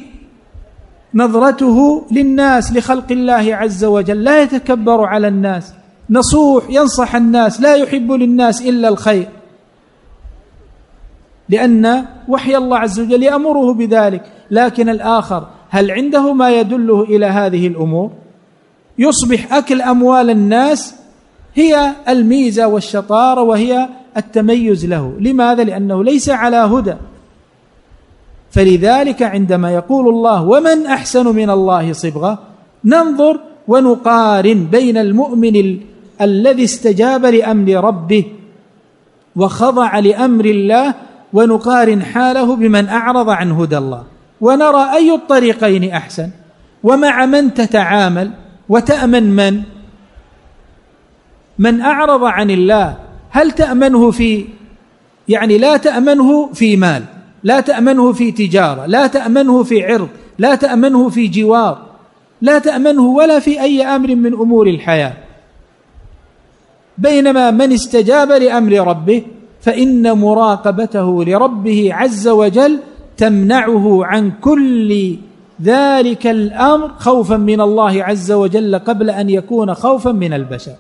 نظرته للناس، لخلق الله عز وجل، لا يتكبر على الناس، نصوح ينصح الناس، لا يحب للناس إلا الخير، لأن وحي الله عز وجل يأمره بذلك. لكن الآخر هل عنده ما يدله إلى هذه الأمور؟ يصبح أكل أموال الناس هي الميزة والشطارة وهي التميز له. لماذا؟ لأنه ليس على هدى. فلذلك عندما يقول الله ومن أحسن من الله صبغة، ننظر ونقارن بين المؤمن الذي استجاب لأمر ربه وخضع لأمر الله، ونقارن حاله بمن أعرض عن هدى الله، ونرى أي الطريقين أحسن، ومع من تتعامل وتأمن. من أعرض عن الله هل تأمنه في لا تأمنه في مال، لا تأمنه في تجارة، لا تأمنه في عرض، لا تأمنه في جوار، لا تأمنه ولا في أي أمر من أمور الحياة. بينما من استجاب لأمر ربه فإن مراقبته لربه عز وجل تمنعه عن كل ذلك الأمر خوفا من الله عز وجل قبل أن يكون خوفا من البشر،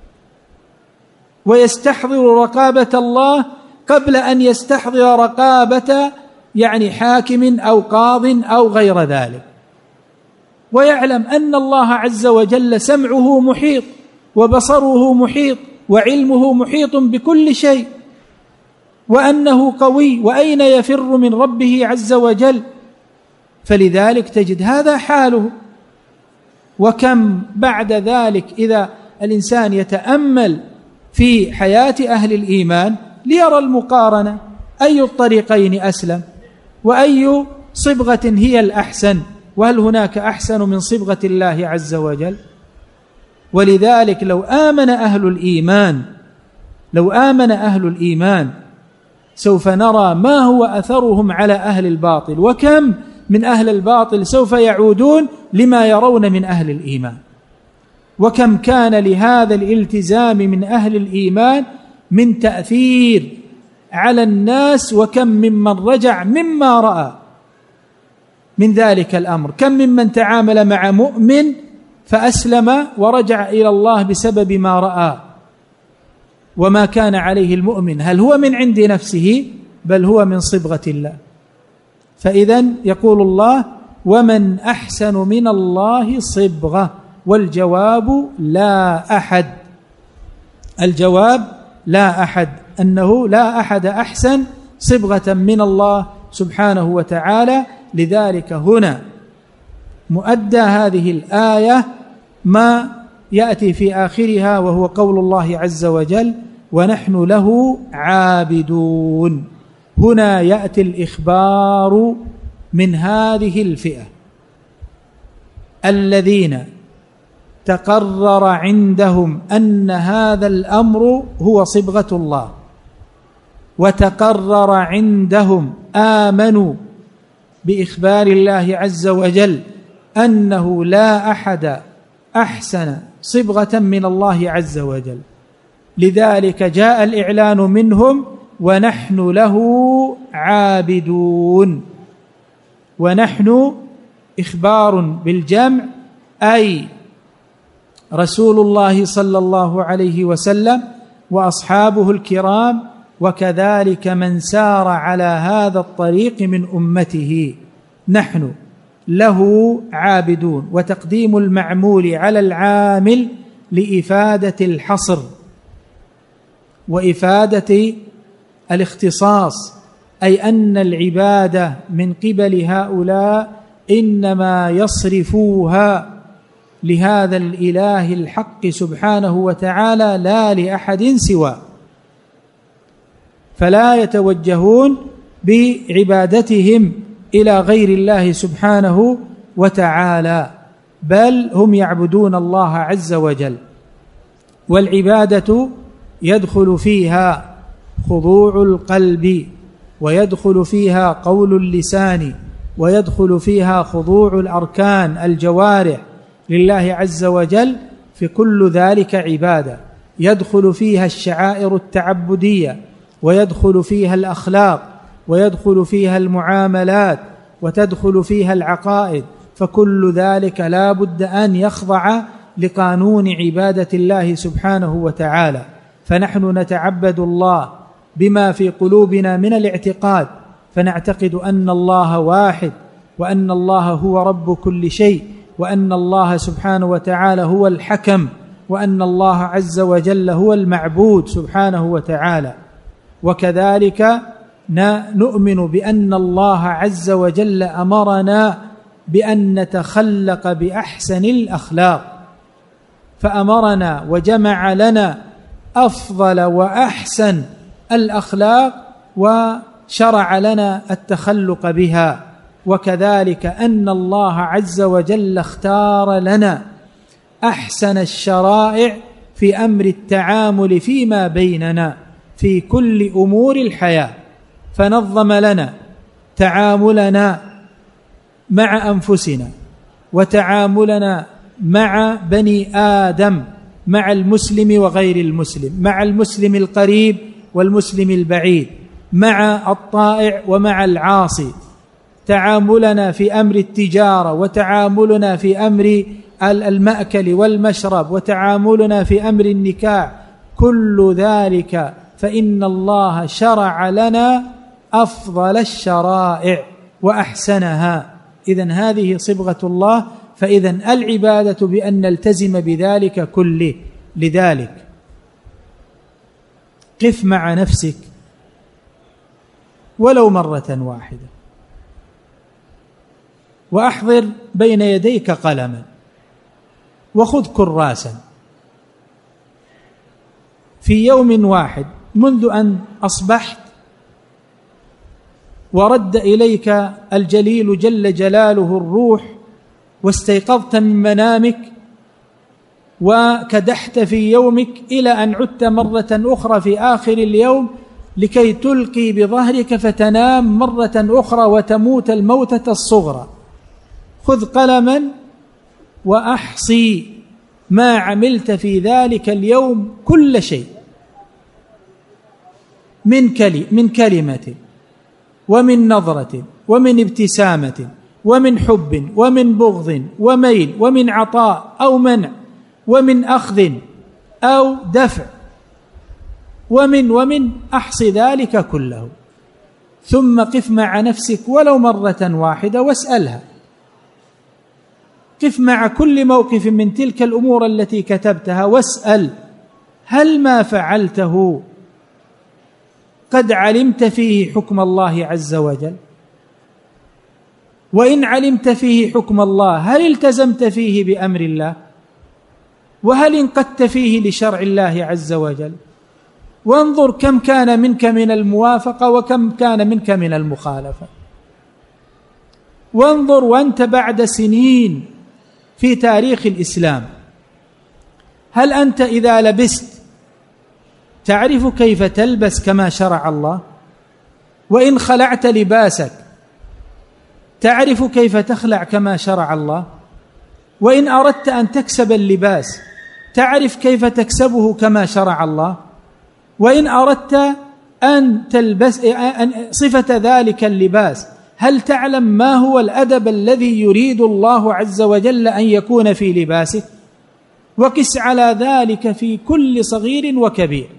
ويستحضر رقابة الله قبل أن يستحضر رقابة حاكم أو قاض أو غير ذلك، ويعلم أن الله عز وجل سمعه محيط وبصره محيط وعلمه محيط بكل شيء، وأنه قوي، وأين يفر من ربه عز وجل. فلذلك تجد هذا حاله. وكم بعد ذلك إذا الإنسان يتأمل في حياة أهل الإيمان ليرى المقارنة، أي الطريقين أسلم، وأي صبغة هي الأحسن، وهل هناك أحسن من صبغة الله عز وجل؟ ولذلك لو آمن أهل الإيمان سوف نرى ما هو أثرهم على أهل الباطل، وكم من أهل الباطل سوف يعودون لما يرون من أهل الإيمان، وكم كان لهذا الالتزام من أهل الإيمان من تأثير على الناس، وكم ممن رجع مما رأى من ذلك الأمر، كم ممن تعامل مع مؤمن فأسلم ورجع إلى الله بسبب ما رأى وما كان عليه المؤمن، هل هو من عند نفسه بل هو من صبغة الله. فإذن يقول الله ومن أحسن من الله صبغة، والجواب لا أحد، الجواب لا أحد، أنه لا أحد أحسن صبغة من الله سبحانه وتعالى. لذلك هنا مؤدى هذه الآية ما يأتي في آخرها، وهو قول الله عز وجل ونحن له عابدون. هنا يأتي الإخبار من هذه الفئة الذين تقرر عندهم أن هذا الأمر هو صبغة الله، وتقرر عندهم، آمنوا بإخبار الله عز وجل أنه لا أحد أحسن صبغة من الله عز وجل. لذلك جاء الإعلان منهم ونحن له عابدون. ونحن إخبار بالجمع، أي رسول الله صلى الله عليه وسلم وأصحابه الكرام، وكذلك من سار على هذا الطريق من أمته، نحن له عابدون. وتقديم المعمول على العامل لإفادة الحصر وإفادة الاختصاص، أي أن العبادة من قبل هؤلاء إنما يصرفوها لهذا الإله الحق سبحانه وتعالى لا لأحد سواه، فلا يتوجهون بعبادتهم إلى غير الله سبحانه وتعالى، بل هم يعبدون الله عز وجل. والعبادة يدخل فيها خضوع القلب ويدخل فيها قول اللسان، ويدخل فيها خضوع الأركان الجوارح لله عز وجل، في كل ذلك عبادة. يدخل فيها الشعائر التعبدية، ويدخل فيها الأخلاق، ويدخل فيها المعاملات، وتدخل فيها العقائد، فكل ذلك لا بد أن يخضع لقانون عبادة الله سبحانه وتعالى. فنحن نتعبد الله بما في قلوبنا من الاعتقاد، فنعتقد أن الله واحد، وأن الله هو رب كل شيء، وأن الله سبحانه وتعالى هو الحكم، وأن الله عز وجل هو المعبود سبحانه وتعالى. وكذلك نؤمن بأن الله عز وجل أمرنا بأن نتخلق بأحسن الأخلاق، فأمرنا وجمع لنا أفضل وأحسن الأخلاق وشرع لنا التخلق بها. وكذلك أن الله عز وجل اختار لنا أحسن الشرائع في أمر التعامل فيما بيننا في كل أمور الحياة، فنظم لنا تعاملنا مع أنفسنا، وتعاملنا مع بني آدم، مع المسلم وغير المسلم، مع المسلم القريب والمسلم البعيد، مع الطائع ومع العاصي، تعاملنا في أمر التجارة، وتعاملنا في أمر المأكل والمشرب، وتعاملنا في أمر النكاح، كل ذلك فإن الله شرع لنا أفضل الشرائع وأحسنها. إذن هذه صبغة الله. فإذن العبادة بأن نلتزم بذلك كله. لذلك قف مع نفسك ولو مرة واحدة، وأحضر بين يديك قلما، وخذ كراسا، في يوم واحد منذ أن أصبحت ورد إليك الجليل جل جلاله الروح، واستيقظت من منامك وكدحت في يومك إلى أن عدت مرة أخرى في آخر اليوم لكي تلقي بظهرك فتنام مرة أخرى وتموت الموتة الصغرى. خذ قلما وأحصي ما عملت في ذلك اليوم، كل شيء من كلمة، ومن نظرة، ومن ابتسامة، ومن حب، ومن بغض، وميل، ومن عطاء أو منع، ومن أخذ أو دفع، ومن أحصي ذلك كله. ثم قف مع نفسك ولو مرة واحدة واسألها. قف مع كل موقف من تلك الأمور التي كتبتها واسأل: هل ما فعلته قد علمت فيه حكم الله عز وجل؟ وإن علمت فيه حكم الله هل التزمت فيه بأمر الله؟ وهل انقدت فيه لشرع الله عز وجل؟ وانظر كم كان منك من الموافقة وكم كان منك من المخالفة. وانظر وأنت بعد سنين في تاريخ الإسلام، هل أنت إذا لبست تعرف كيف تلبس كما شرع الله؟ وإن خلعت لباسك تعرف كيف تخلع كما شرع الله؟ وإن أردت أن تكسب اللباس تعرف كيف تكسبه كما شرع الله؟ وإن أردت أن تلبس صفة ذلك اللباس هل تعلم ما هو الأدب الذي يريد الله عز وجل أن يكون في لباسك؟ وقس على ذلك في كل صغير وكبير.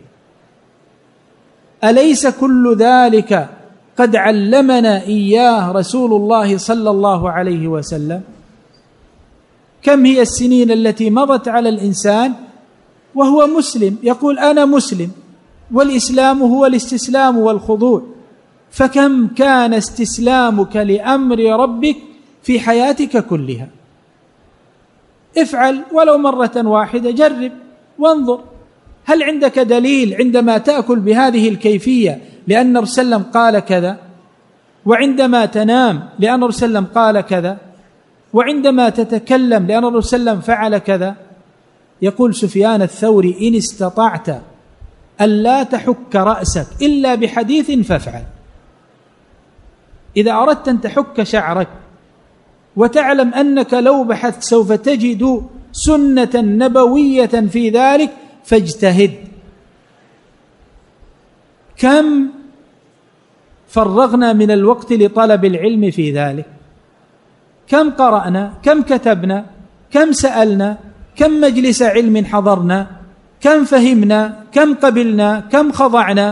أليس كل ذلك قد علمنا إياه رسول الله صلى الله عليه وسلم؟ كم هي السنين التي مضت على الإنسان وهو مسلم يقول أنا مسلم، والإسلام هو الاستسلام والخضوع. فكم كان استسلامك لأمر ربك في حياتك كلها؟ افعل ولو مرة واحدة، جرب وانظر. هل عندك دليل عندما تأكل بهذه الكيفية لأن الرسول صلى الله عليه وسلم قال كذا؟ وعندما تنام لأن الرسول صلى الله عليه وسلم قال كذا؟ وعندما تتكلم لأن الرسول صلى الله عليه وسلم فعل كذا؟ يقول سفيان الثوري: إن استطعت ألا تحك رأسك إلا بحديث فافعل. إذا أردت أن تحك شعرك وتعلم أنك لو بحثت سوف تجد سنة نبوية في ذلك فاجتهد. كم فرغنا من الوقت لطلب العلم في ذلك؟ كم قرأنا؟ كم كتبنا؟ كم سألنا؟ كم مجلس علم حضرنا؟ كم فهمنا؟ كم قبلنا؟ كم خضعنا؟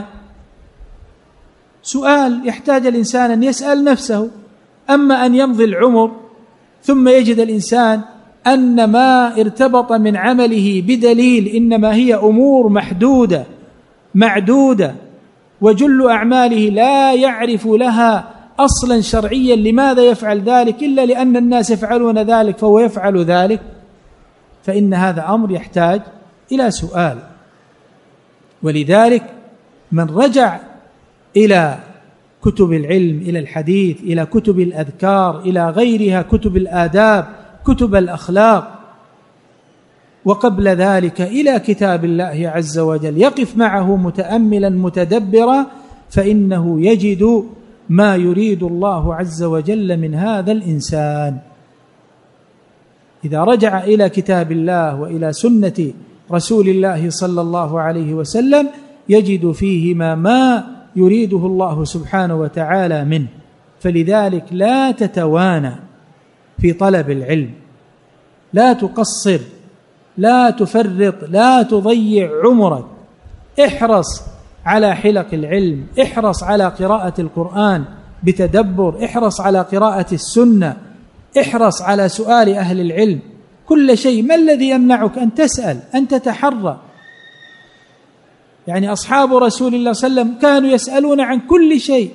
سؤال يحتاج الإنسان أن يسأل نفسه. أما أن يمضي العمر ثم يجد الإنسان أن ما ارتبط من عمله بدليل إنما هي أمور محدودة معدودة، وجل أعماله لا يعرف لها أصلا شرعيا لماذا يفعل ذلك إلا لأن الناس يفعلون ذلك فهو يفعل ذلك، فإن هذا أمر يحتاج إلى سؤال. ولذلك من رجع إلى كتب العلم، إلى الحديث، إلى كتب الأذكار، إلى غيرها، كتب الآداب، كتب الأخلاق، وقبل ذلك إلى كتاب الله عز وجل، يقف معه متأملا متدبرا، فإنه يجد ما يريد الله عز وجل من هذا الإنسان. إذا رجع إلى كتاب الله وإلى سنة رسول الله صلى الله عليه وسلم يجد فيهما ما يريده الله سبحانه وتعالى منه. فلذلك لا تتوانى في طلب العلم، لا تقصر، لا تفرط، لا تضيع عمرك. احرص على حلق العلم، احرص على قراءة القرآن بتدبر، احرص على قراءة السنة، احرص على سؤال أهل العلم. كل شيء. ما الذي يمنعك أن تسأل، أن تتحرى؟ يعني أصحاب رسول الله صلى الله عليه وسلم كانوا يسألون عن كل شيء،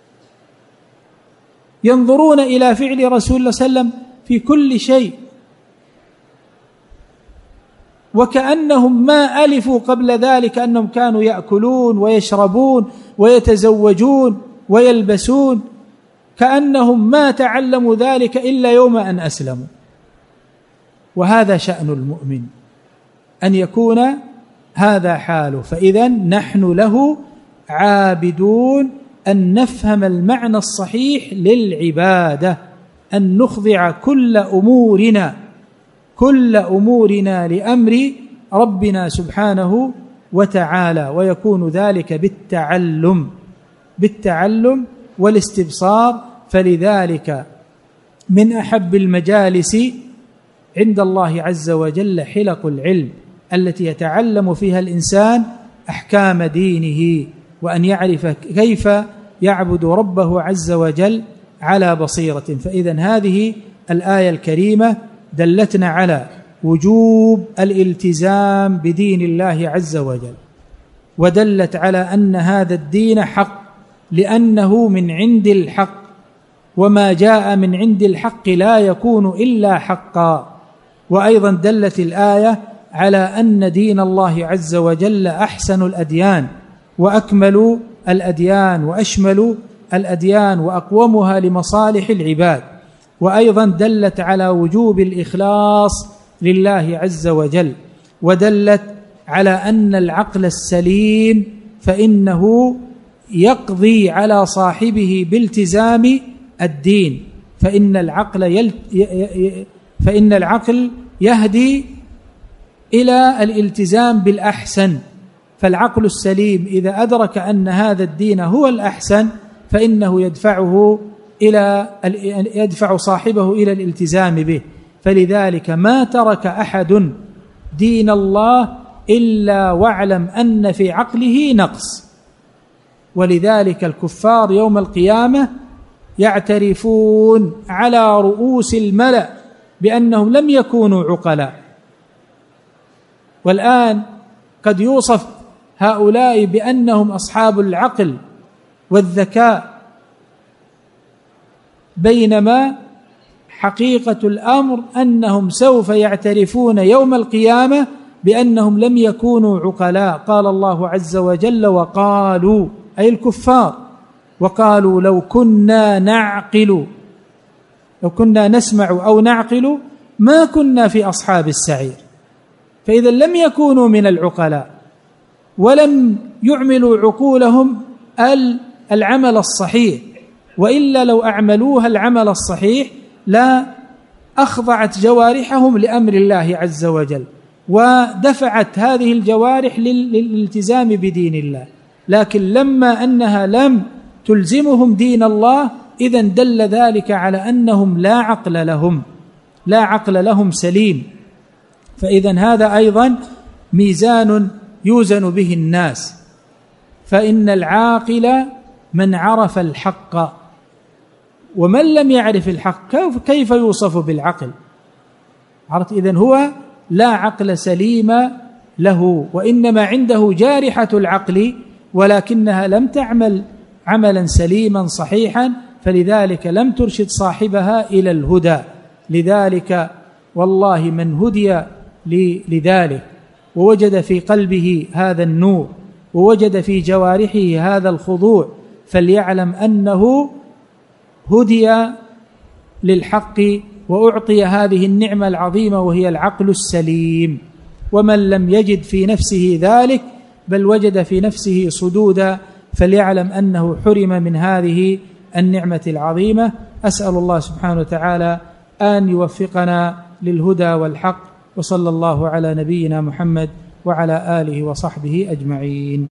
ينظرون إلى فعل رسول الله صلى الله عليه وسلم في كل شيء، وكأنهم ما ألفوا قبل ذلك أنهم كانوا يأكلون ويشربون ويتزوجون ويلبسون، كأنهم ما تعلموا ذلك إلا يوم أن أسلموا. وهذا شأن المؤمن أن يكون هذا حاله. فإذا نحن له عابدون أن نفهم المعنى الصحيح للعبادة، أن نخضع كل أمورنا لأمر ربنا سبحانه وتعالى، ويكون ذلك بالتعلم والاستبصار. فلذلك من أحب المجالس عند الله عز وجل حلق العلم التي يتعلم فيها الإنسان أحكام دينه، وأن يعرف كيف يعبد ربه عز وجل على بصيرة. فإذا هذه الآية الكريمة دلتنا على وجوب الالتزام بدين الله عز وجل، ودلت على أن هذا الدين حق لأنه من عند الحق، وما جاء من عند الحق لا يكون إلا حقا. وأيضا دلت الآية على أن دين الله عز وجل أحسن الأديان وأكمل الأديان وأشمل الأديان وأقومها لمصالح العباد. وأيضا دلت على وجوب الإخلاص لله عز وجل، ودلت على أن العقل السليم فإنه يقضي على صاحبه بالتزام الدين، فإن العقل يهدي إلى الالتزام بالأحسن. فالعقل السليم إذا أدرك أن هذا الدين هو الأحسن فإنه يدفع صاحبه إلى الالتزام به. فلذلك ما ترك أحد دين الله إلا واعلم أن في عقله نقص. ولذلك الكفار يوم القيامة يعترفون على رؤوس الملأ بأنهم لم يكونوا عقلاء. والآن قد يوصف هؤلاء بأنهم أصحاب العقل والذكاء، بينما حقيقة الأمر أنهم سوف يعترفون يوم القيامة بأنهم لم يكونوا عقلاء. قال الله عز وجل: وقالوا، أي الكفار، وقالوا لو كنا نسمع أو نعقل ما كنا في أصحاب السعير. فإذا لم يكونوا من العقلاء ولم يعملوا عقولهم العمل الصحيح، وإلا لو أعملوها العمل الصحيح لا أخضعت جوارحهم لأمر الله عز وجل، ودفعت هذه الجوارح للالتزام بدين الله. لكن لما أنها لم تلزمهم دين الله، إذن دل ذلك على أنهم لا عقل لهم سليم. فإذن هذا أيضا ميزان يوزن به الناس، فإن العاقل من عرف الحق، ومن لم يعرف الحق كيف يوصف بالعقل؟ عرفت؟ إذن هو لا عقل سليم له، وإنما عنده جارحة العقل ولكنها لم تعمل عملا سليما صحيحا، فلذلك لم ترشد صاحبها إلى الهدى. لذلك والله من هدي لذلك ووجد في قلبه هذا النور ووجد في جوارحه هذا الخضوع، فليعلم أنه هدي للحق وأعطي هذه النعمة العظيمة وهي العقل السليم. ومن لم يجد في نفسه ذلك بل وجد في نفسه صدودا، فليعلم أنه حرم من هذه النعمة العظيمة. أسأل الله سبحانه وتعالى أن يوفقنا للهدى والحق، وصلى الله على نبينا محمد وعلى آله وصحبه أجمعين.